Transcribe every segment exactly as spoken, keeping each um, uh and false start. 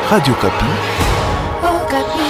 Radio Kapi. Oh, Kapi.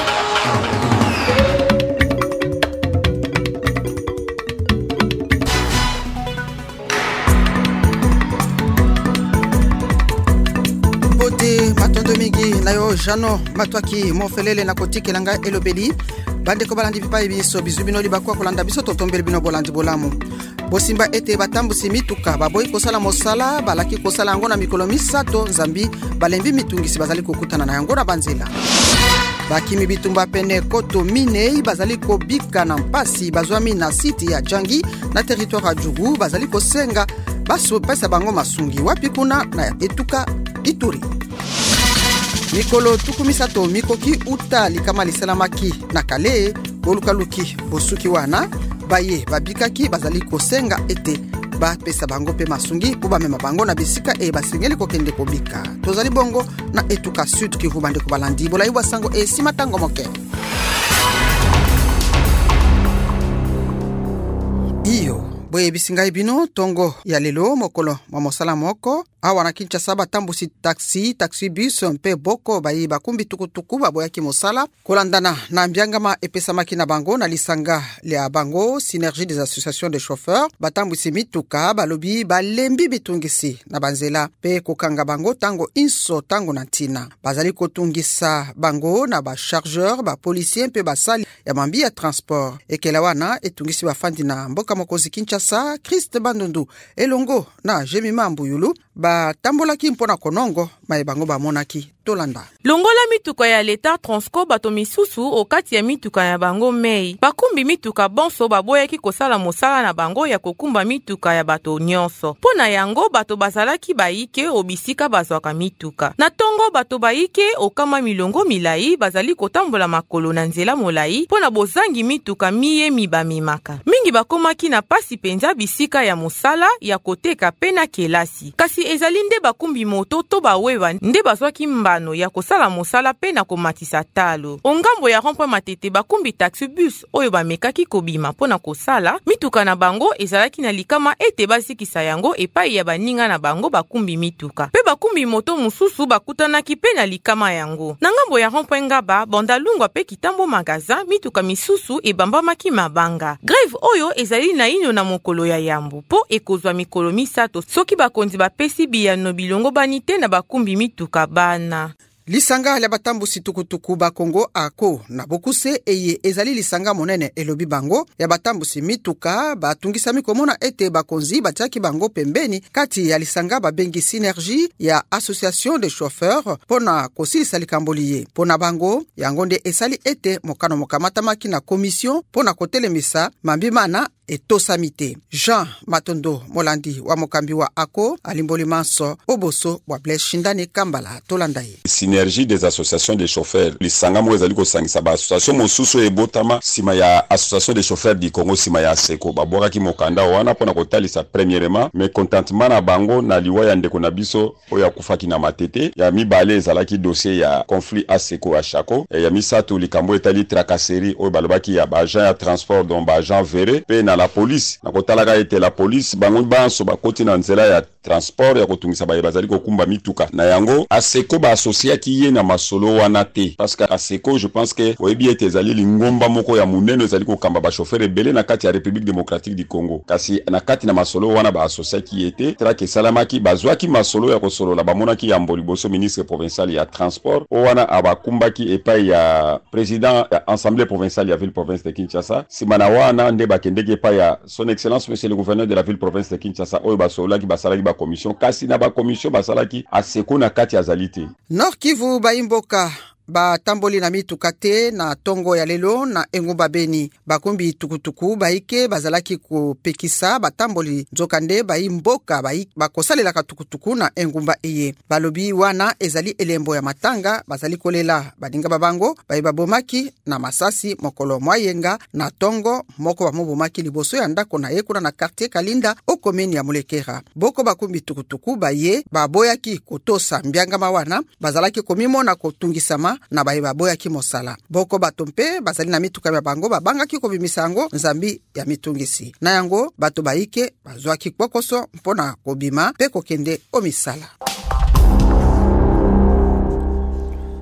Bote matondo mingi nayo jano matwaki mofelele na kotike langa elobeli bande ko balandi bipa biso bizubino libakwa kolanda biso totombele bino bolandi bolamu bosimba ete batambusi mituka baboyi kosala mosala balaki kosala yango na mikolo misato nzambi balembi mitungisi bazali kokutana na yango na banzela bakimi bitumba pene koto minei bazali kobika na mpasi bazwami na siti ya Jangi na territoire ya Jugu bazali kosenga baso pesa bango masungi wapi kuna na etuka Ituri. Mikolo tukumisato mikoki uta likama lisalamaki na kale bolukaluki bosuki wana baye babikaki bazali kosenga ete ba pesa bango pe masungi po bamema bango na bisika e basengeli kokende kobika tozali bongo na etuka sud ki vubande ko balandi bola iwa sango e simatango moke iyo boye bisinga ibino tongo ya lelo mokolo mamosala moko awa na Kinshasa batambusi taxi taxi bus mpe boko bayi bakumbi tukutuku baboyaki mosala kolandana na mbiangama epesamaki na bango na lisanga lya bango synergie des associations de chauffeurs batambusi mituka balobi balembi bitungisi na banzela pe kokanga bango tango inso tango na ntina bazali kotungisa bango na ba chargeur ba policier mpe basali ya mambi ya transport ekela wana etungisi bafandi na mboka mokozi Kinshasa Christ Bandundu elongo na Jemima Mbuyulu ba tambolaki mpona konongo maebango bamonaki tolanda longola mituka ya leta Transco bato misusu okati ya mituka ya bango mei bakumbi mituka bonso baboyaki kosala mosala na bango ya kokumba mituka ya bato nyonso pona yango bato bazalaki bayike obisika bazwaka mituka na tongo bato bayike okama milongo milai bazali kotambola makolo na nzela molai pona bozangi mituka miye mibamimaka mingi bakomaki na pasi penza bisika ya mosala ya koteka pena kelasi kasi ezali nde bakumbi moto to bawewa nde bazwaki mbano ya kosala mosala pe na komatisa talo ongambo ya rond-point Matete bakumbi taxi bus oyo bamekaki kobima pona kosala mituka na bango ezalaki na likama ete basikisa yango epai ya baninga na bango bakumbi mituka pe bakumbi moto mususu bakutanaki pe na likama yango na ngambo ya rond-point Ngaba Bondalungwa pe Kitambo magasin mituka misusu ebambamaki mabanga grève oyo ezali na ino na mokolo ya yambo po ekozwa mikolo misato soki bakonzi bapesi biyano bilongo banite na bakumbi mituka bana lisanga la batambusi tukutuku ba Kongo ako na bokuse eye ezali lisanga monene elobi bango ya batambusi mituka batungisa mikomona ete bakonzi batiaki bango pembeni kati ya lisanga babengi synergie ya association de chauffeurs pona kosilisa likamboliye pona bango yango nde esali ete mokano mokamatamaki na commission pona kotelemisa mambimana etosamite Jean Matondo Molandi wa mokambi wa ako alimboli manso oboso wa Blaise Shindani Kambala tolandaye synergie des associations de chauffeurs lisanga mo ezali kosangisa ba association mosusu ebotama sima ya association de chauffeurs du Congo sima ya Seko babwakaki mokanda wana pona kotalisa premièrement mais contentement na bango na liwa ya ndeko na biso oya kufaki na Matete ya mibale ezalaki dossier ya conflit a Seko a Chako ya misato likambo etali tracasserie oyo balobaki ya ba agent ya transport donc ba agent véré pe na la police na kotalaka ete la police bango banso bakoti na nzela ya transport ya kotungisa baye bazali kokumba mituka na yango Aseko ba associé ki ye na masolo wana te parce que Aseko je pense que oyebi ete ezali lingomba moko ya munene ezali kokamba ba chauffeur ebele na kati ya République démocratique du Congo kasi na kati na masolo wana ba associé ki ete trake salamaki bazwaki masolo ya kosolola bamonaki ya Mboliboso ministre provincial ya transport o wana abakumbaki epai ya président ya assemblée provinciale ya ville province de Kinshasa simana wana nde bakendeki epai ya son excellence monsieur le gouverneur de la ville province de Kinshasa oyo basolaki basalaki ba commission kasi na ba commission basalaki Aseko na kati ya zalite Nord Kivu baimboka ba tamboli na mituka te na tongo ya lelo na engumba Beni bakumbi tukutuku baike bazalaki kopekisa batamboli nzokande baimboka baik bakosalela ka tukutuku na engumba eye balobi wana ezali elembo ya matanga bazali kolela badinga babango baiba bomaki na masasi mokolo mwayenga na tongo moko bamobomaki liboso ya ndako na yekuna na quartier Kalinda okomeni ya Mulekera boko bakumbi tukutuku baye baboyaki kotosa mbiangama wana bazalaki komimona kotungisama na bayeba boya ki mosala boko batompe bazali na mituka ya bango babanga ki kobimisa yango nzambi ya mitungisi na yango bato baike bazwa ki kokoso mpona kobima pe kokende omisala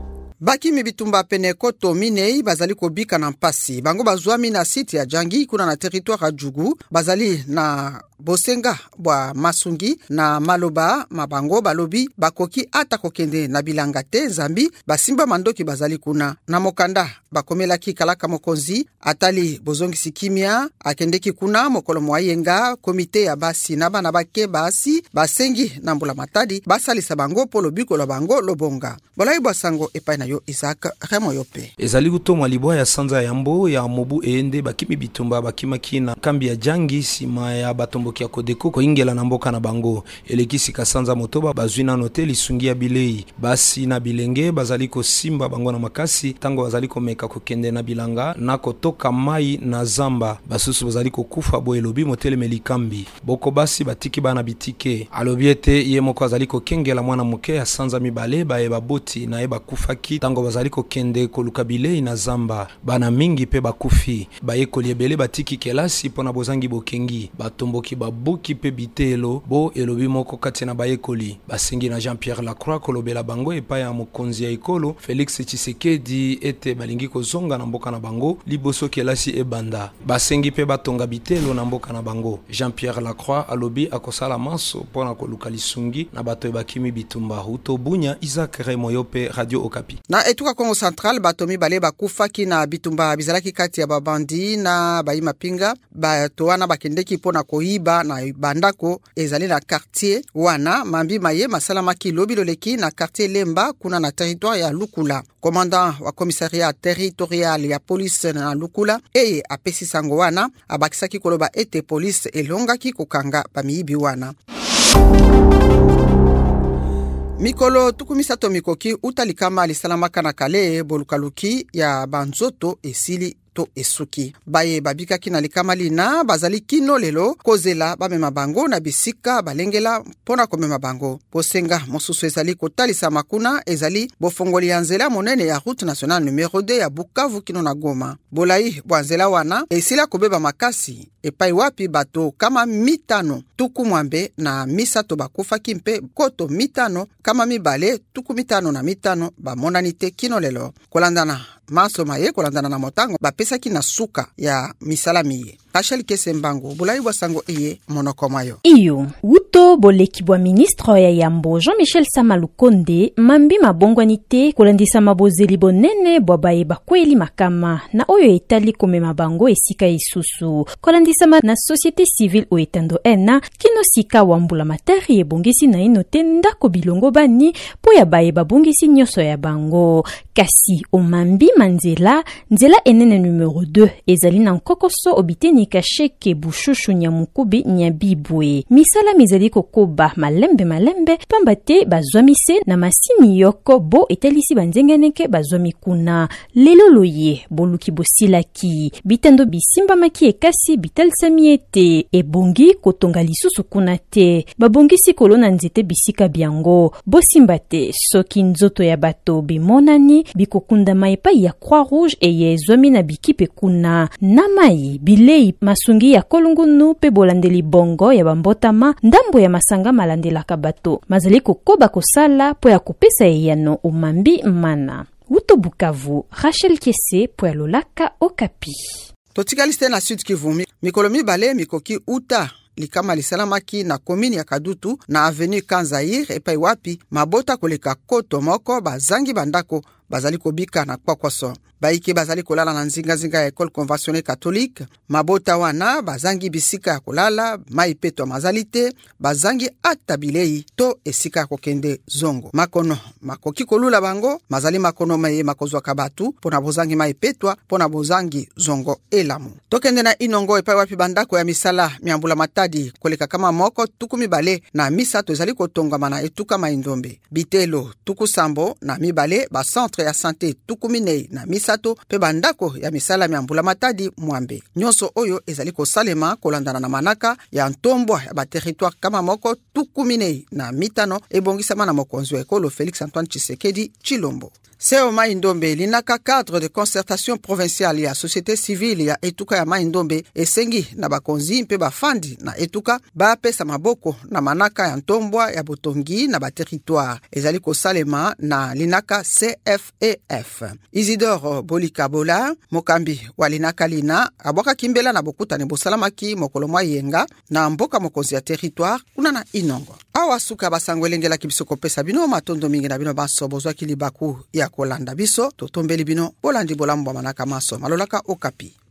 Bakimi bitumba pene koto minei bazali kobika na mpasi. Bango bazwami na site ya Jangi kuna na territoire ya Djugu. Bazali na bosenga bwa masungi na maloba mabango balobi bakoki ata kokende na bilanga te zambi basimba mandoki bazali kuna. Na mokanda bakomelaki kalaka mokonzi atali bozongisi kimia akendeki kuna mokolo mwayenga komite ya basi na bana bake basi basengi na mbula matadi basalisa bango polo biko lo bango lobonga. Bolai basango epai na yo Isaac Remo yope. Ezali kutomwa libwa ya sanza ya mbo ya mobu eende bakimi bitumba bakimaki na kambi ya Jangi sima ya batomboki ya Kodeko ko ingela na mboka na bango. Elekisi kasanza motoba bazwina note lisungi ya bilei. Basi na bilenge bazali ko simba bango na makasi tango bazali ko meka kokende na bilanga na kotoka mai na zamba. Basusu bazali ko kufa bo elobi motele melikambi. Boko basi batiki bana bitike. Alobiete ye moko azali ko kengela mwana moke ya sanza mibale ba eba boti na eba kufaki tango bazali ko kende koluka bilei na zamba. Bana mingi pe bakufi. Ba ekoli ebele batiki kelasi pona bozangi bokengi. Batomboki babuki pe bitelo bo elobi moko kati na ba ekoli. Basengi na Jean-Pierre Lacroix kolobela bango epa ya mokonzi ya ekolo Félix Tshisekedi ete balingi kozonga na mboka na bango liboso kelasi ebanda. Basengi pe batonga bitelo na mboka na bango. Jean-Pierre Lacroix alobi akosala manso pona koluka lisungi na bato ebakimi bitumba. Huto Bunya, Isaac Remoyope, Radio Okapi. Na etuka Kongo Central batomi bale bakufaki na bitumba bizalaki kati ya babandi na baima pinga bato wana bakendeki pona koiba na bandako ezali na quartier wana mambi maye masalamaki lobi loleki na quartier Lemba kuna na territoire ya Lukula. Commandant wa commissariat territorial ya police na Lukula eye apesi sango wana abakisaki koloba ete police elongaki kokanga bamiibi wana. Mikolo tukumisato mikoki utalikama alisalamaka na kale bolukaluki ya banzoto esili to esuki. Baye babika kina likama lina bazali kino lelo kozela bamema bango na bisika balengela pona komema bango. Bosenga mosusu ezali kotalisa makuna ezali bofongoli ya nzela monene ya route nationale numéro deux ya Bukavu kino na Goma. Bolai bwanzela wana esila kobeba makasi epai wapi bato kama mitano tuku mwambe na misato bakufa kimpe koto mitano kama mibale tuku mitano na mitano bamonanite kino lelo. Kolandana maso maye kolandana na motango bapesaki na suka ya misalamiye. Rachel Kesembango bulai bwasango iye monokomayo. Iyo uto boleki bwa ministre ya Yambo Jean-Michel Samalukonde mambi mabongwanite kolandisa mabozeli bonene bwa baye bakweli makama na oyo etali komema bango esika isusu kolandisa na société civile o etando ena kino sika wambula matari ebongisi na inote ndako bilongo bani po ya baye babongisi nyoso ya bango kasi omambi manzela nzela enene numéro deux ezali na nkokoso obiteni kasheke bushushu nyamukubi nyabibwe misala mizali kokoba malembe malembe pambate bazwamise na masini yoko bo etalisi banzenganeke bazwami kuna lelo loye boluki bosilaki bitando bisimba maki ekasi bitalisa miete ebongi kotonga lisusu kuna te babongisi kolona nzete bisika biango bosimba te soki nzoto ya bato bimonani bikokunda maipa ya Croix Rouge eye zomi na bikipe kuna namai bilei masungi ya kolungunu pe bolandeli bongo ya bambotama ndambo ya masanga malandelaka bato mazali kokoba kosala po ya kopesa eyano umambi mana. Uto Bukavu, Rachel Kese po ya Lolaka Okapi. Totikaliste na Sud Kivu mikolo mibale mikoki uta likama lisalamaki na komini ya Kadutu na avenue Kanzaire epai wapi mabota koleka koto moko bazangi bandako bazali kobika na kwa kwaso. Baike bazali kolala na nzinga zinga ya École Conventionnelle Catholique, mabota wana bazangi bisika ya kolala, maipeto mazalite, bazangi atabilei to esika kokende zongo. Makono, makoki kolula bango, mazali makono maye makozwa kabatu, pona bozangi maipetwa, pona bozangi zongo elamu. Tokende na inongo epai wapi bandako ya misala miambula matadi, koleka kama moko tuku mibale na misato ezali kotonga mana etuka maindombe. Bitelo tuku sambo na mibale, ba centre ya santé tuku minei na misato pe bandako ya misala miambula matadi mwambe. Nyonso oyo ezali kosalema kolandana na manaka ya ntombwa ya ba territoire kama moko tuku minei na mitano ebongisama na mokonzi wa ekolo Félix Antoine Tshisekedi Chilombo. Seo Maindombe linaka cadre de concertation provinciale ya société civile ya etuka ya Maindombe esengi na bakonzi mpe bafandi na etuka ba pesa maboko na manaka ya ntombwa ya botongi na ba territoire ezali kosalema na linaka C F A F. Isidore Bolikabola, mokambi walina kalina, aboka kimbela na bokutani bosalamaki mokolo mwa yenga na mboka mokonzi ya territoire kuna na Inongo. Awa suka basangwelengela kibiso kopesa bino matondo mingi na bino baso bozwa kilibaku ya kolanda biso totombeli bino bolandi bolambo manaka maso malolaka Okapi.